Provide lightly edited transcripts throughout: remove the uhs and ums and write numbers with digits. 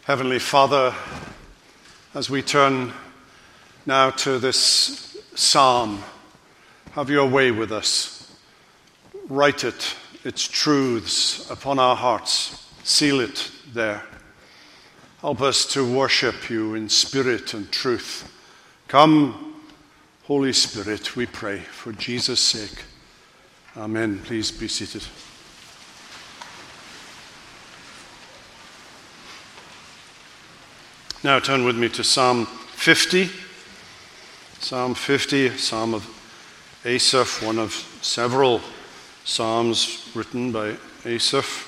Heavenly Father, as we turn now to this psalm, have your way with us. Write it, its truths upon our hearts. Seal it there. Help us to worship you in spirit and truth. Come, Holy Spirit, we pray, for Jesus' sake. Amen. Please be seated. Now turn with me to Psalm 50. Psalm 50, a psalm of Asaph, one of several psalms written by Asaph.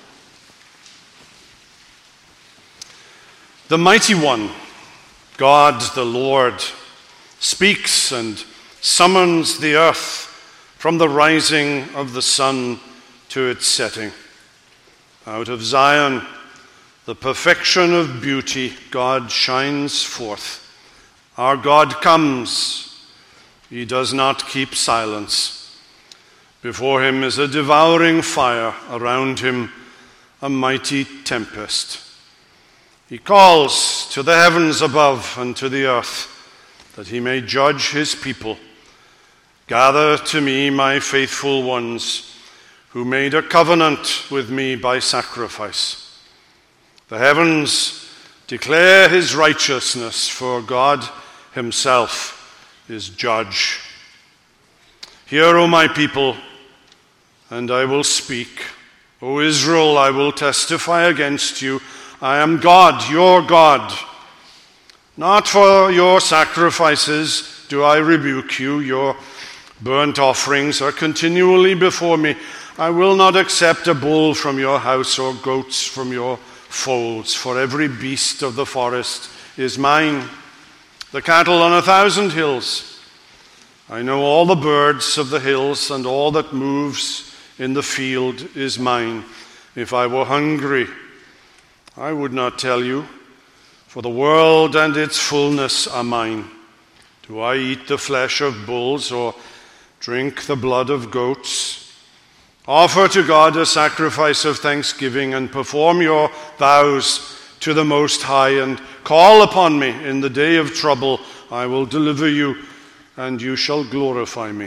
The mighty one, God the Lord, speaks and summons the earth from the rising of the sun to its setting. Out of Zion, the perfection of beauty, God shines forth. Our God comes. He does not keep silence. Before him is a devouring fire, around him a mighty tempest. He calls to the heavens above and to the earth, that he may judge his people. Gather to me my faithful ones, who made a covenant with me by sacrifice. The heavens declare his righteousness, for God himself is judge. Hear, O my people, and I will speak. O Israel, I will testify against you. I am God, your God. Not for your sacrifices do I rebuke you. Your burnt offerings are continually before me. I will not accept a bull from your house or goats from your folds, for every beast of the forest is mine, the cattle on 1,000 hills. I know all the birds of the hills, and all that moves in the field is mine. If I were hungry, I would not tell you, for the world and its fullness are mine. Do I eat the flesh of bulls or drink the blood of goats? Offer to God a sacrifice of thanksgiving and perform your vows to the Most High, and call upon me in the day of trouble. I will deliver you, and you shall glorify me.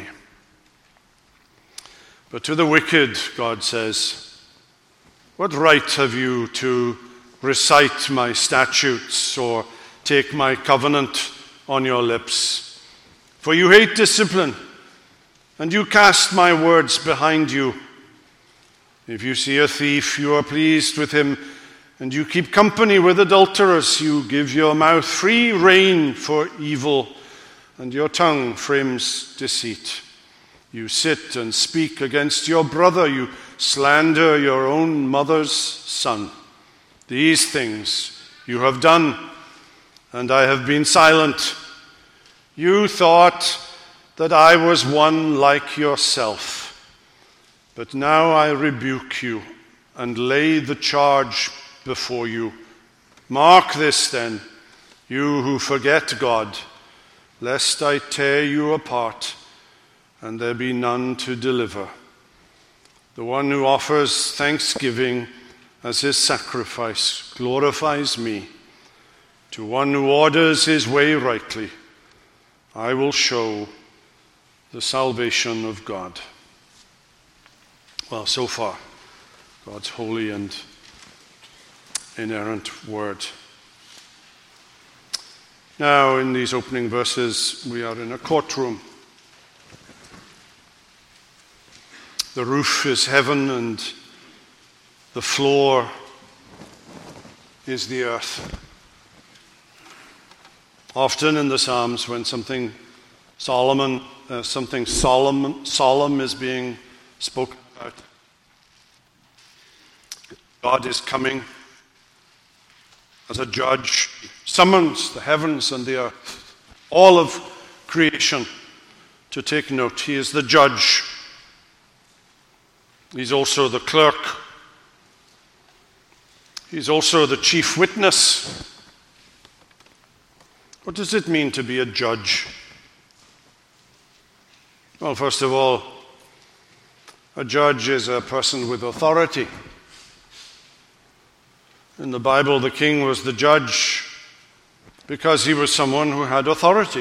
But to the wicked, God says, what right have you to recite my statutes or take my covenant on your lips? For you hate discipline, and you cast my words behind you. If you see a thief, you are pleased with him, and you keep company with adulterers. You give your mouth free rein for evil, and your tongue frames deceit. You sit and speak against your brother. You slander your own mother's son. These things you have done, and I have been silent. You thought that I was one like yourself. But now I rebuke you and lay the charge before you. Mark this then, you who forget God, lest I tear you apart and there be none to deliver. The one who offers thanksgiving as his sacrifice glorifies me. To one who orders his way rightly, I will show the salvation of God. Well, so far, God's holy and inerrant word. Now, in these opening verses, we are in a courtroom. The roof is heaven, and the floor is the earth. Often in the Psalms, when something solemn is being spoken about, God is coming as a judge, summons the heavens and the earth, all of creation, to take note. He is the judge. He's also the clerk. He's also the chief witness. What does it mean to be a judge? Well, first of all, a judge is a person with authority. In the Bible, the king was the judge because he was someone who had authority.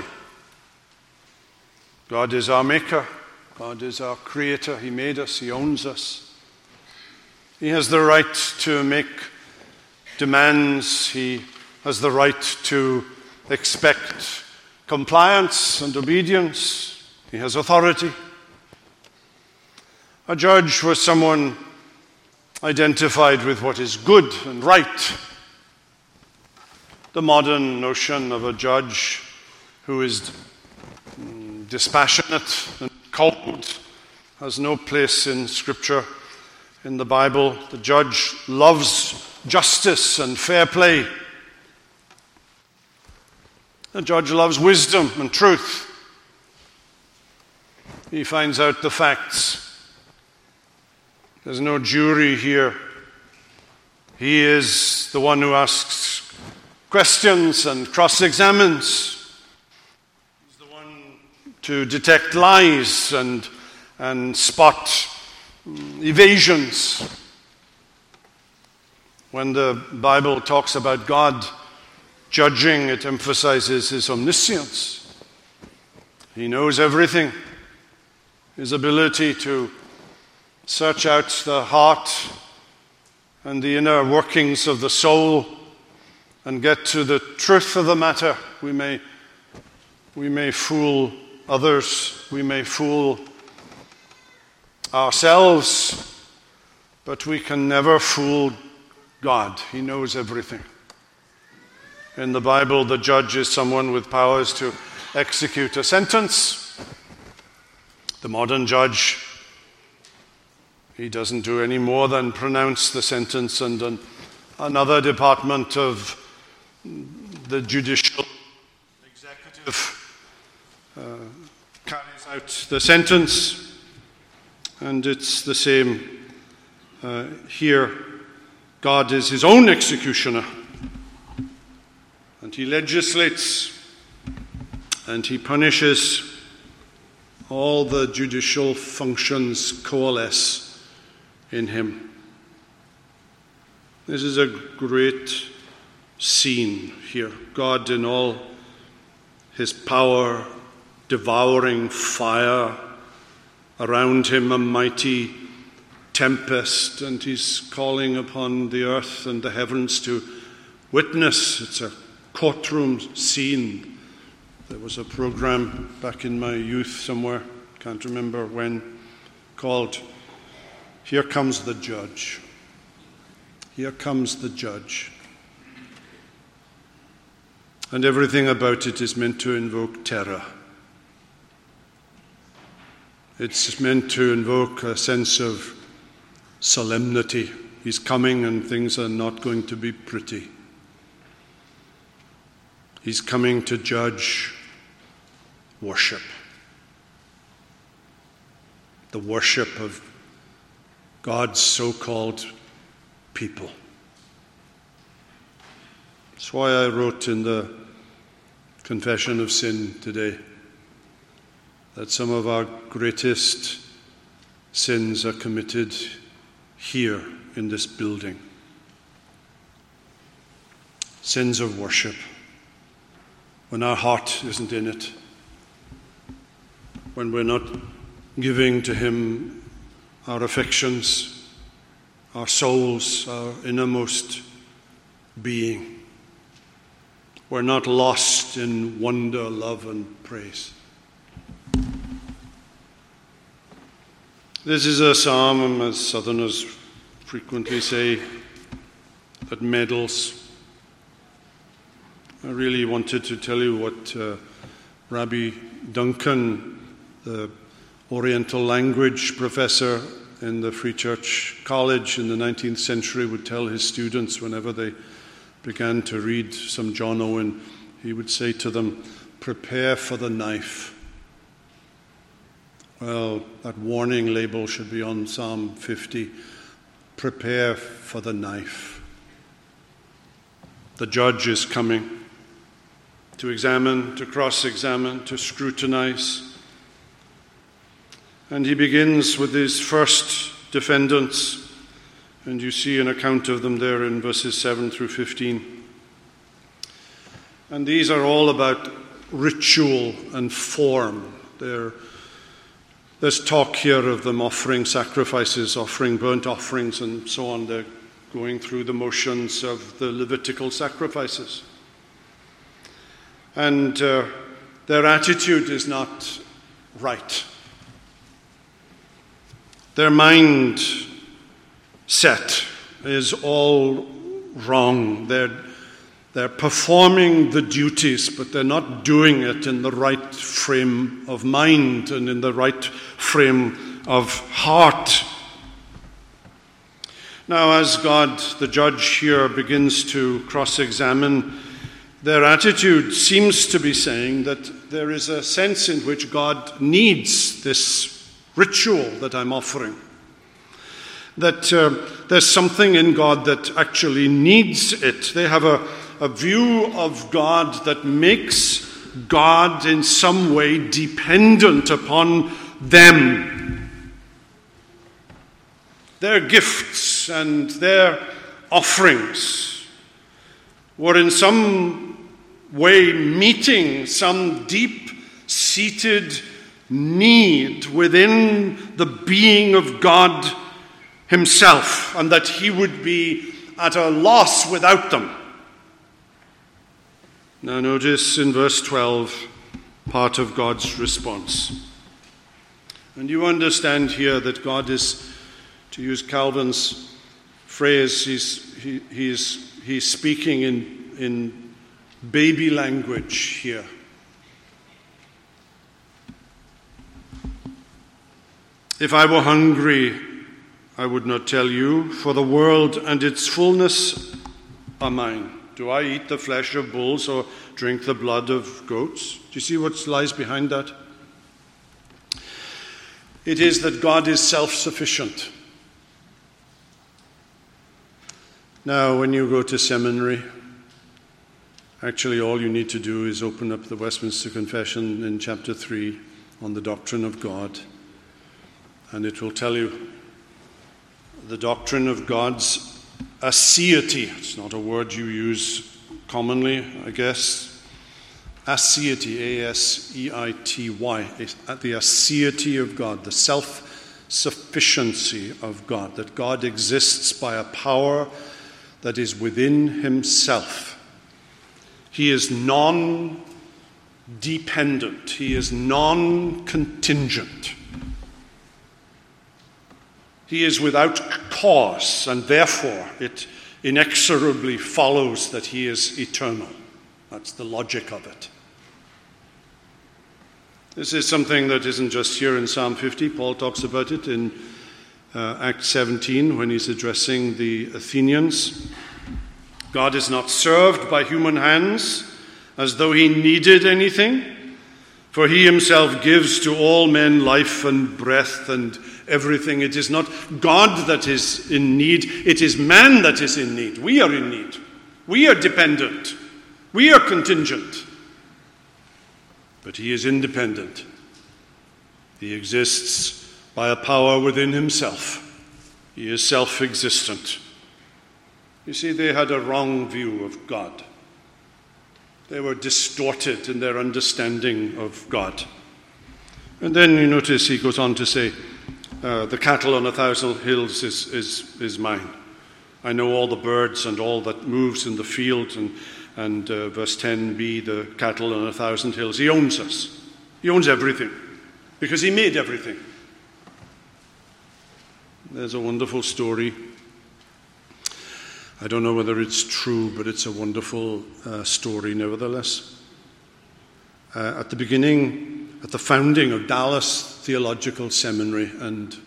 God is our maker. God is our creator. He made us. He owns us. He has the right to make demands. He has the right to expect compliance and obedience. He has authority. A judge was someone identified with what is good and right. The modern notion of a judge who is dispassionate and cold has no place in Scripture. In the Bible, the judge loves justice and fair play. The judge loves wisdom and truth. He finds out the facts. There's no jury here. He is the one who asks questions and cross-examines. He's the one to detect lies and spot evasions. When the Bible talks about God judging, it emphasizes his omniscience. He knows everything. His ability to search out the heart and the inner workings of the soul and get to the truth of the matter. We may fool others, we may fool ourselves, but we can never fool God. He knows everything. In the Bible, the judge is someone with powers to execute a sentence. The modern judge, he doesn't do any more than pronounce the sentence, and another department of the judicial executive carries out the sentence. And it's the same here. God is his own executioner. And he legislates and he punishes. All the judicial functions coalesce in him. This is a great scene here. God in all his power, devouring fire, around him a mighty tempest, and he's calling upon the earth and the heavens to witness. It's a courtroom scene. There was a program back in my youth somewhere, can't remember when, called Here Comes the Judge. Here comes the judge. And everything about it is meant to invoke terror. It's meant to invoke a sense of solemnity. He's coming and things are not going to be pretty. He's coming to judge worship. The worship of God's so-called people. That's why I wrote in the Confession of Sin today that some of our greatest sins are committed here in this building. Sins of worship, when our heart isn't in it, when we're not giving to him our affections, our souls, our innermost being. We're not lost in wonder, love, and praise. This is a psalm, as Southerners frequently say, that meddles. I really wanted to tell you what Rabbi Duncan, the Oriental language professor in the Free Church College in the 19th century, would tell his students whenever they began to read some John Owen. He would say to them, "Prepare for the knife." Well, that warning label should be on Psalm 50. Prepare for the knife. The judge is coming to examine, to cross-examine, to scrutinize. And he begins with his first defendants, And you see an account of them there in verses 7 through 15. And these are all about ritual and form. There's talk here of them offering sacrifices, offering burnt offerings, and so on. They're going through the motions of the Levitical sacrifices. And their attitude is not right. Their mind set is all wrong. They're performing the duties, but they're not doing it in the right frame of mind and in the right frame of heart. Now, as God, the judge here, begins to cross-examine, their attitude seems to be saying that there is a sense in which God needs this ritual that I'm offering. That there's something in God that actually needs it. They have a view of God that makes God in some way dependent upon them. Their gifts and their offerings were in some way meeting some deep-seated need within the being of God himself, and that he would be at a loss without them. Now notice in verse 12 part of God's response. And you understand here that God is, to use Calvin's phrase, he's speaking in baby language here. If I were hungry, I would not tell you, for the world and its fullness are mine. Do I eat the flesh of bulls or drink the blood of goats? Do you see what lies behind that? It is that God is self-sufficient. Now, when you go to seminary, actually all you need to do is open up the Westminster Confession in chapter 3 on the doctrine of God, and it will tell you the doctrine of God's aseity. It's not a word you use commonly, I guess. Aseity, A-S-E-I-T-Y, the aseity of God, the self-sufficiency of God, that God exists by a power that is within himself. He is non-dependent. He is non-contingent. He is without cause, and therefore it inexorably follows that he is eternal. That's the logic of it. This is something that isn't just here in Psalm 50. Paul talks about it in Acts 17 when he's addressing the Athenians. God is not served by human hands as though he needed anything, for he himself gives to all men life and breath and everything. It is not God that is in need, it is man that is in need. We are in need. We are dependent. We are contingent. But he is independent. He exists by a power within himself. He is self-existent. You see, they had a wrong view of God. They were distorted in their understanding of God. And then you notice he goes on to say, the cattle on 1,000 hills is mine. I know all the birds and all that moves in the field. And verse 10b, the cattle on 1,000 hills. He owns us. He owns everything because he made everything. There's a wonderful story. I don't know whether it's true, but it's a wonderful story nevertheless. At the beginning, at the founding of Dallas Theological Seminary, and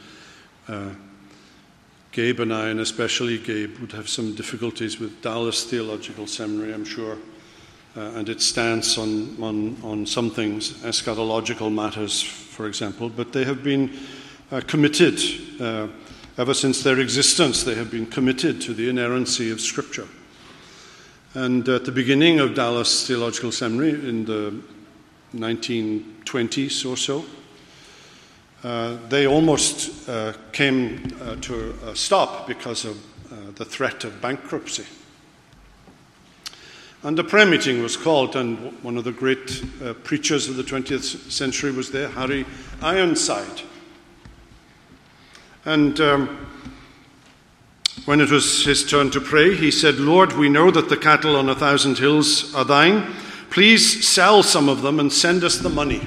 Gabe and I, and especially Gabe, would have some difficulties with Dallas Theological Seminary, I'm sure, and its stance on some things, eschatological matters, for example, but they have been committed. Ever since their existence, they have been committed to the inerrancy of Scripture. And at the beginning of Dallas Theological Seminary, in the 1920s or so, they almost came to a stop because of the threat of bankruptcy. And a prayer meeting was called, and one of the great preachers of the 20th century was there, Harry Ironside. And when it was his turn to pray, he said, "Lord, we know that the cattle on 1,000 hills are thine. Please sell some of them and send us the money."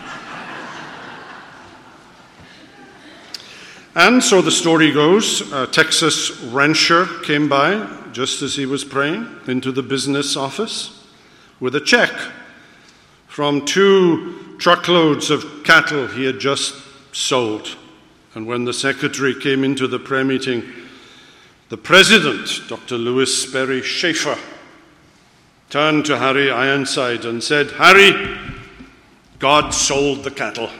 And so the story goes, a Texas rancher came by just as he was praying into the business office with a check from 2 truckloads of cattle he had just sold. And when the secretary came into the prayer meeting, the president, Dr. Lewis Sperry Schaefer, turned to Harry Ironside and said, "Harry, God sold the cattle."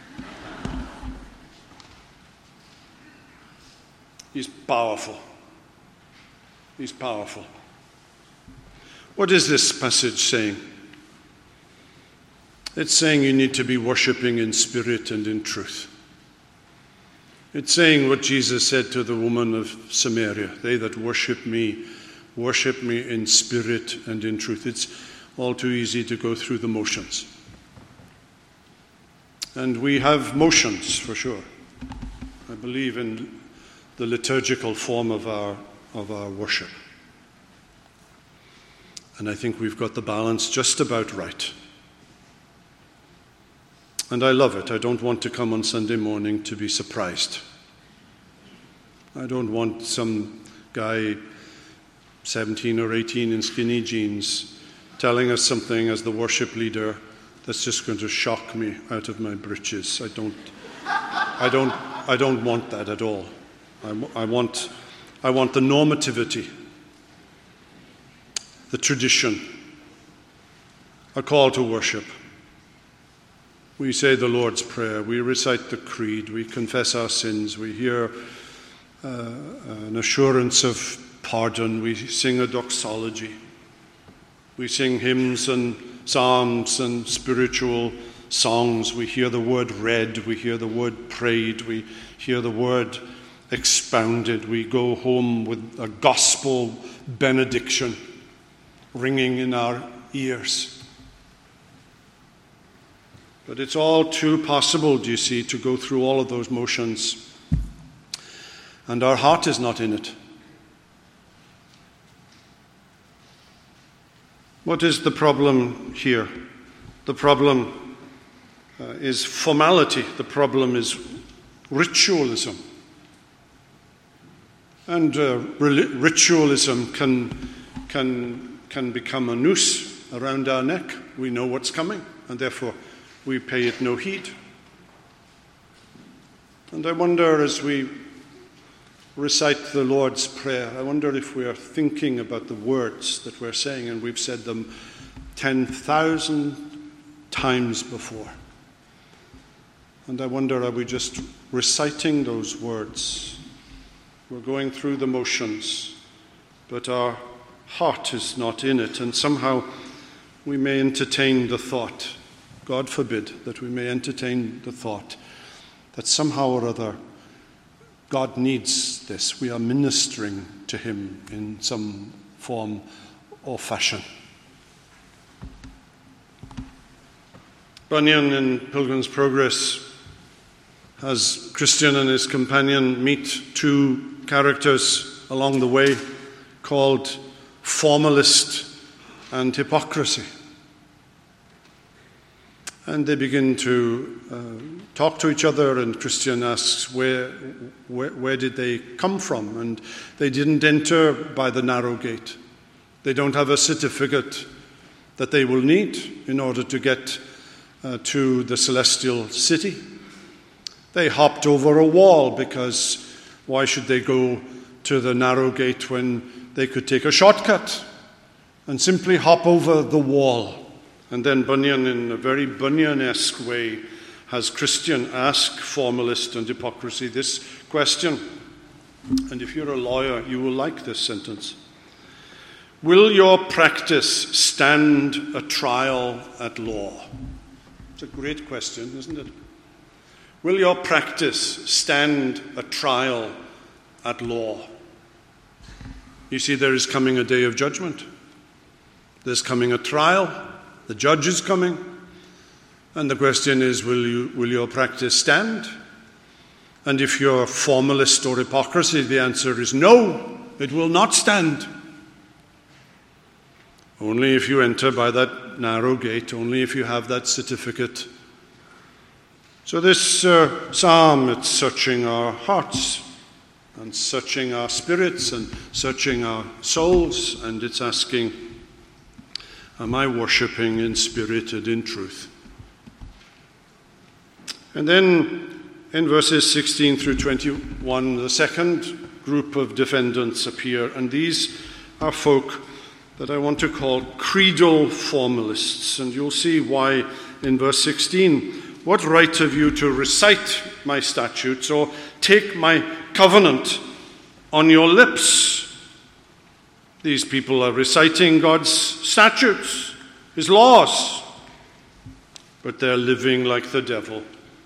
He's powerful. He's powerful. What is this passage saying? It's saying you need to be worshipping in spirit and in truth. It's saying what Jesus said to the woman of Samaria, "They that worship me in spirit and in truth." It's all too easy to go through the motions. And we have motions, for sure. I believe in the liturgical form of our worship. And I think we've got the balance just about right. And I love it. I don't want to come on Sunday morning to be surprised. I don't want some guy, 17 or 18 in skinny jeans, telling us something as the worship leader that's just going to shock me out of my britches. I don't want that at all. I want the normativity, the tradition, a call to worship. We say the Lord's Prayer, we recite the Creed, we confess our sins, we hear an assurance of pardon, we sing a doxology, we sing hymns and psalms and spiritual songs, we hear the word read, we hear the word prayed, we hear the word expounded, we go home with a gospel benediction ringing in our ears. But it's all too possible, do you see, to go through all of those motions, and our heart is not in it. What is the problem here? The problem is formality. The problem is ritualism. And ritualism can become a noose around our neck. We know what's coming, and therefore we pay it no heed. And I wonder, as we recite the Lord's Prayer, I wonder if we are thinking about the words that we're saying, and we've said them 10,000 times before. And I wonder, are we just reciting those words? We're going through the motions, but our heart is not in it, and somehow we may entertain the thought, God forbid, that we may entertain the thought that somehow or other God needs this. We are ministering to him in some form or fashion. Bunyan in Pilgrim's Progress has Christian and his companion meet 2 characters along the way called formalist and hypocrisy. And they begin to talk to each other, and Christian asks, where did they come from? And they didn't enter by the narrow gate. They don't have a certificate that they will need in order to get to the celestial city. They hopped over a wall, because why should they go to the narrow gate when they could take a shortcut and simply hop over the wall? And then Bunyan, in a very Bunyan-esque way, has Christian ask formalist and hypocrisy this question. And if you're a lawyer, you will like this sentence. Will your practice stand a trial at law? It's a great question, isn't it? Will your practice stand a trial at law? You see, there is coming a day of judgment. There's coming a trial. The judge is coming. And the question is, will your practice stand? And if you're formalist or hypocrisy, the answer is no, it will not stand. Only if you enter by that narrow gate, only if you have that certificate. So this psalm, it's searching our hearts and searching our spirits and searching our souls, and it's asking, am I worshipping in spirit and in truth? And then in verses 16 through 21, the second group of defendants appear, and these are folk that I want to call creedal formalists. And you'll see why in verse 16. What right have you to recite my statutes or take my covenant on your lips? These people are reciting God's statutes, his laws, but they're living like the devil.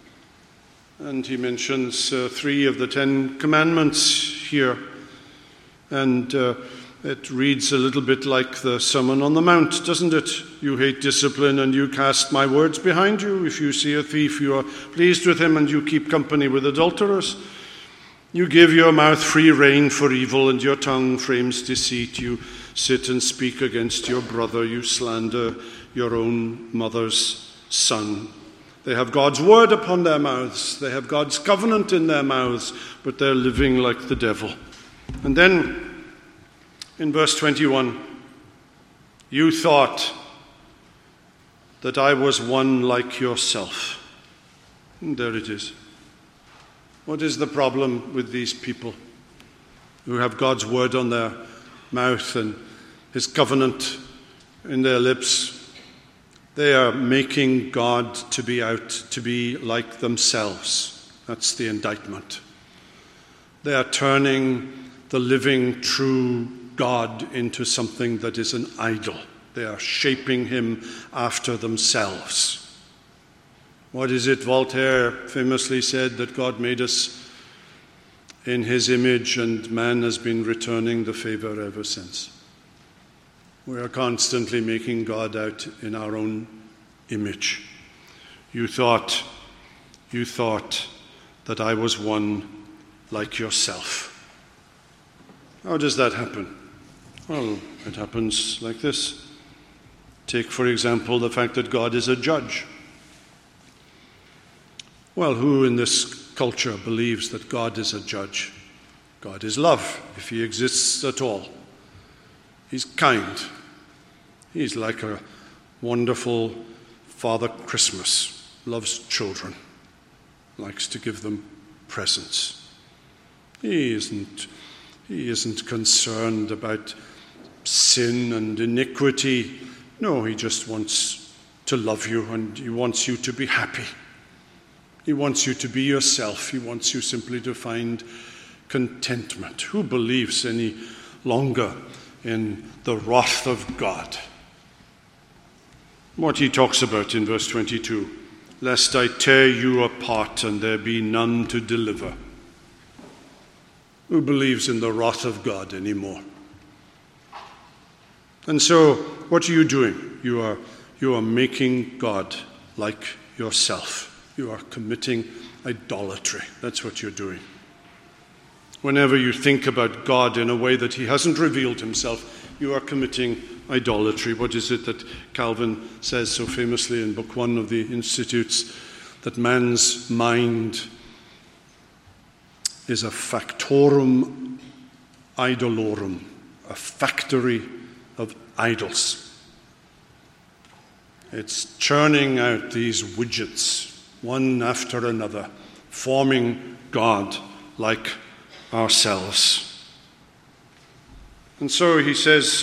And he mentions 3 of the 10 commandments here. And it reads a little bit like the Sermon on the Mount, doesn't it? You hate discipline and you cast my words behind you. If you see a thief, you are pleased with him and you keep company with adulterers. You give your mouth free rein for evil and your tongue frames deceit. You sit and speak against your brother. You slander your own mother's son. They have God's word upon their mouths. They have God's covenant in their mouths, but they're living like the devil. And then in verse 21, you thought that I was one like yourself. And there it is. What is the problem with these people who have God's word on their mouth and his covenant in their lips? They are making God to be out to be like themselves. That's the indictment. They are turning the living, true God into something that is an idol. They are shaping him after themselves. What is it Voltaire famously said, that God made us in his image and man has been returning the favor ever since. We are constantly making God out in our own image. You thought that I was one like yourself. How does that happen? Well, it happens like this. Take, for example, the fact that God is a judge. Well, who in this culture believes that God is a judge? God is love, if he exists at all. He's kind. He's like a wonderful Father Christmas, loves children, likes to give them presents. He isn't concerned about sin and iniquity. No, he just wants to love you and he wants you to be happy. He wants you to be yourself. He wants you simply to find contentment. Who believes any longer in the wrath of God? What he talks about in verse 22, lest I tear you apart and there be none to deliver. Who believes in the wrath of God anymore? And so, what are you doing? You are making God like yourself. You are committing idolatry. That's what you're doing. Whenever you think about God in a way that he hasn't revealed himself, you are committing idolatry. What is it that Calvin says so famously in Book 1 of the Institutes? That man's mind is a factorum idolorum, a factory of idols. It's churning out these widgets, one after another, forming God like ourselves. And so he says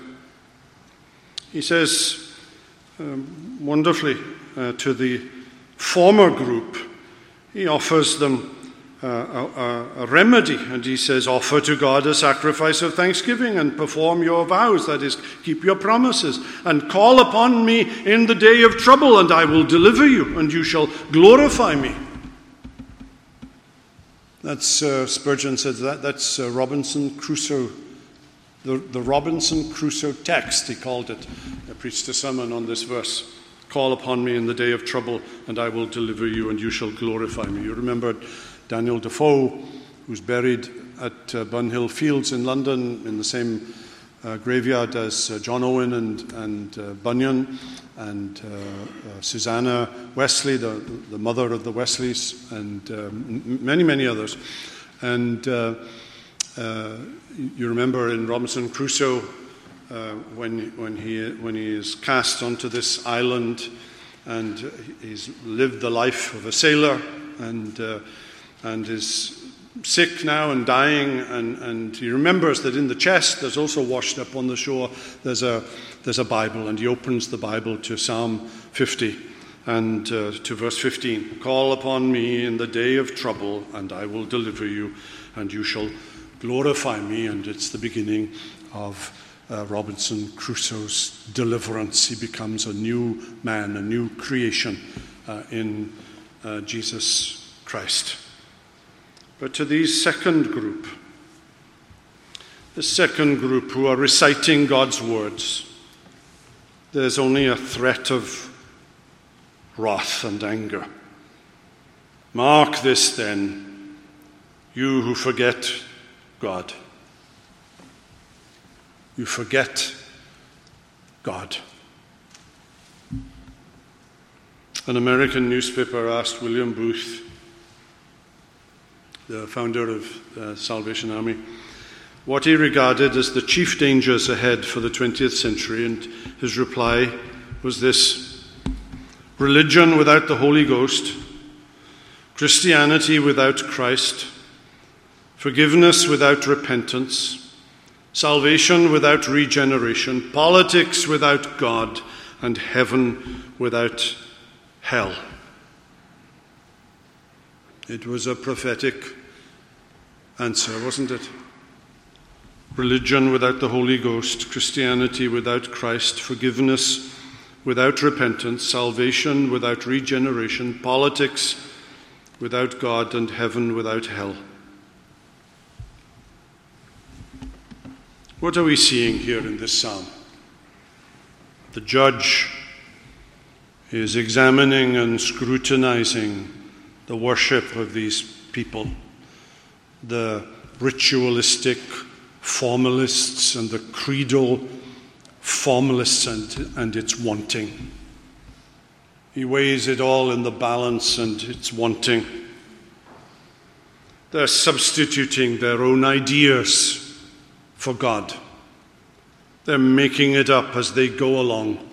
wonderfully to the former group, he offers them a remedy, and he says, offer to God a sacrifice of thanksgiving and perform your vows, that is, keep your promises, and call upon me in the day of trouble, and I will deliver you, and you shall glorify me. That's Spurgeon said that's Robinson Crusoe, the Robinson Crusoe text, he called it. I preached a sermon on this verse. Call upon me in the day of trouble, and I will deliver you, and you shall glorify me. You remember Daniel Defoe, who's buried at Bunhill Fields in London in the same graveyard as John Owen and Bunyan and Susanna Wesley, the mother of the Wesleys, and many others. And you remember in Robinson Crusoe when he is cast onto this island, and he's lived the life of a sailor, and is sick now and dying, and he remembers that in the chest there's also washed up on the shore there's a Bible, and he opens the Bible to Psalm 50 and to verse 15. Call upon me in the day of trouble, and I will deliver you, and you shall glorify me. And it's the beginning of Robinson Crusoe's deliverance. He becomes a new man, a new creation in Jesus Christ. But to these second group, the second group who are reciting God's words, there's only a threat of wrath and anger. Mark this then, you who forget God. You forget God. An American newspaper asked William Booth, the founder of Salvation Army, what he regarded as the chief dangers ahead for the 20th century, and his reply was this: religion without the Holy Ghost, Christianity without Christ, forgiveness without repentance, salvation without regeneration, politics without God, and heaven without hell. It was a prophetic answer, wasn't it? Religion without the Holy Ghost, Christianity without Christ, forgiveness without repentance, salvation without regeneration, politics without God, and heaven without hell. What are we seeing here in this psalm? The judge is examining and scrutinizing the worship of these people, the ritualistic formalists and the creedal formalists and its wanting. He weighs it all in the balance, and it's wanting. They're substituting their own ideas for God. They're making it up as they go along.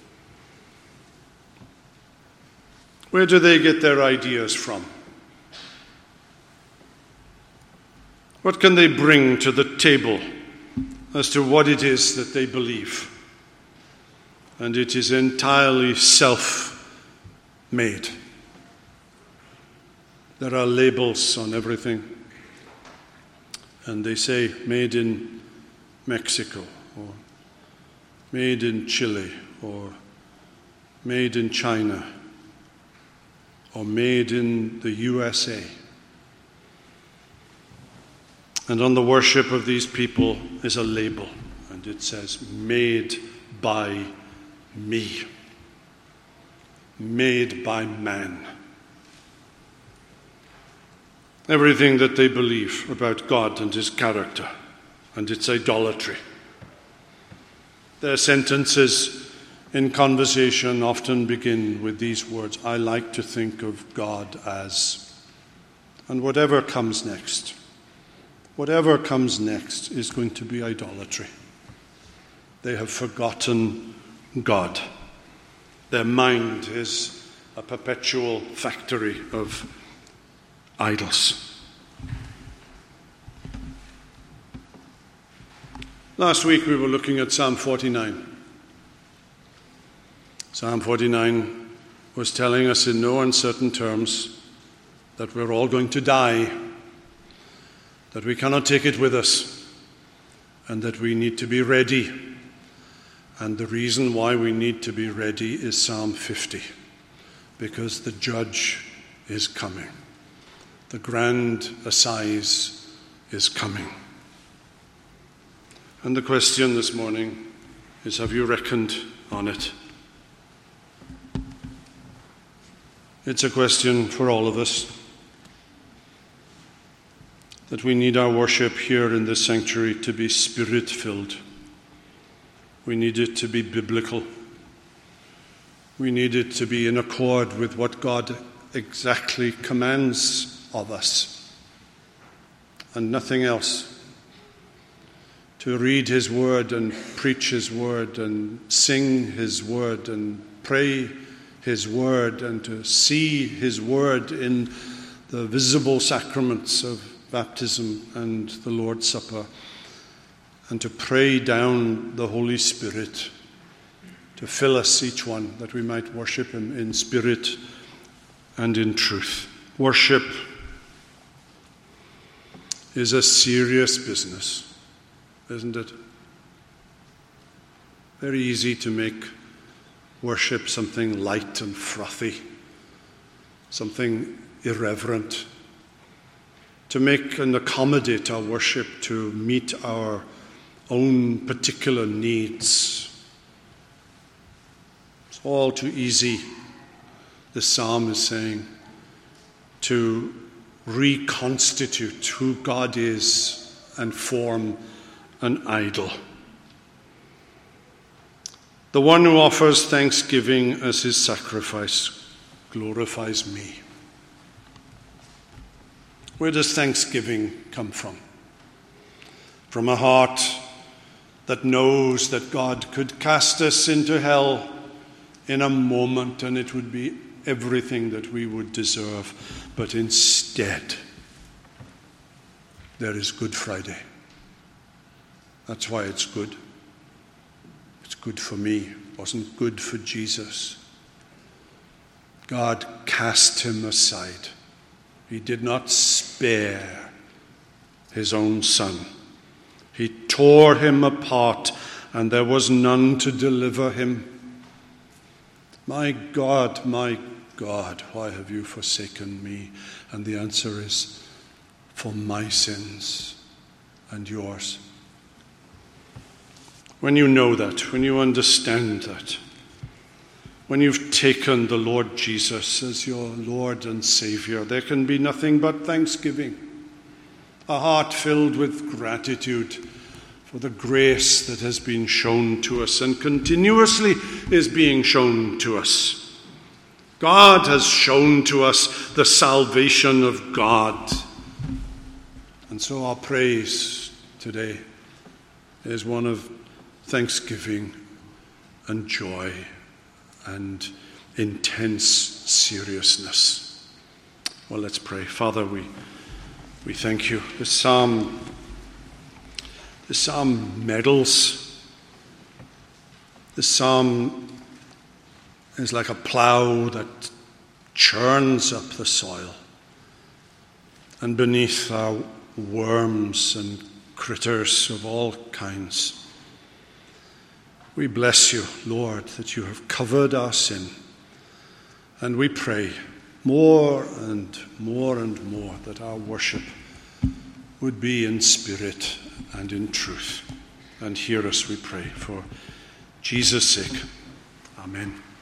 Where do they get their ideas from? What can they bring to the table as to what it is that they believe? And it is entirely self-made. There are labels on everything. And they say, made in Mexico, or made in Chile, or made in China, or made in the USA. And on the worship of these people is a label, and it says, made by me, made by man. Everything that they believe about God and his character, and its idolatry. Their sentences in conversation often begin with these words: I like to think of God as, and whatever comes next is going to be idolatry. They have forgotten God. Their mind is a perpetual factory of idols. Last week we were looking at Psalm 49. Psalm 49 was telling us in no uncertain terms that we're all going to die, that we cannot take it with us, and that we need to be ready. And the reason why we need to be ready is Psalm 50, because the judge is coming. The grand assize is coming. And the question this morning is, have you reckoned on it? It's a question for all of us, that we need our worship here in this sanctuary to be spirit-filled. We need it to be biblical. We need it to be in accord with what God exactly commands of us, and nothing else. To read his word and preach his word and sing his word and pray his word and to see his word in the visible sacraments of baptism and the Lord's Supper, and to pray down the Holy Spirit to fill us, each one, that we might worship him in spirit and in truth. Worship is a serious business, isn't it? Very easy to make worship something light and frothy, something irreverent, to make and accommodate our worship to meet our own particular needs. It's all too easy, the psalm is saying, to reconstitute who God is and form an idol. The one who offers thanksgiving as his sacrifice glorifies me. Where does thanksgiving come from? From a heart that knows that God could cast us into hell in a moment and it would be everything that we would deserve. But instead, there is Good Friday. That's why it's good. It's good for me. It wasn't good for Jesus. God cast him aside. He did not spare his own son. He tore him apart, and there was none to deliver him. My God, why have you forsaken me? And the answer is, for my sins and yours. When you know that, when you understand that, when you've taken the Lord Jesus as your Lord and Savior, there can be nothing but thanksgiving. A heart filled with gratitude for the grace that has been shown to us and continuously is being shown to us. God has shown to us the salvation of God. And so our praise today is one of thanksgiving and joy and intense seriousness. Well, let's pray. Father, we thank you. The psalm meddles. The psalm is like a plough that churns up the soil. And beneath are worms and critters of all kinds. We bless you, Lord, that you have covered our sin. And we pray more and more and more that our worship would be in spirit and in truth. And hear us, we pray, for Jesus' sake. Amen.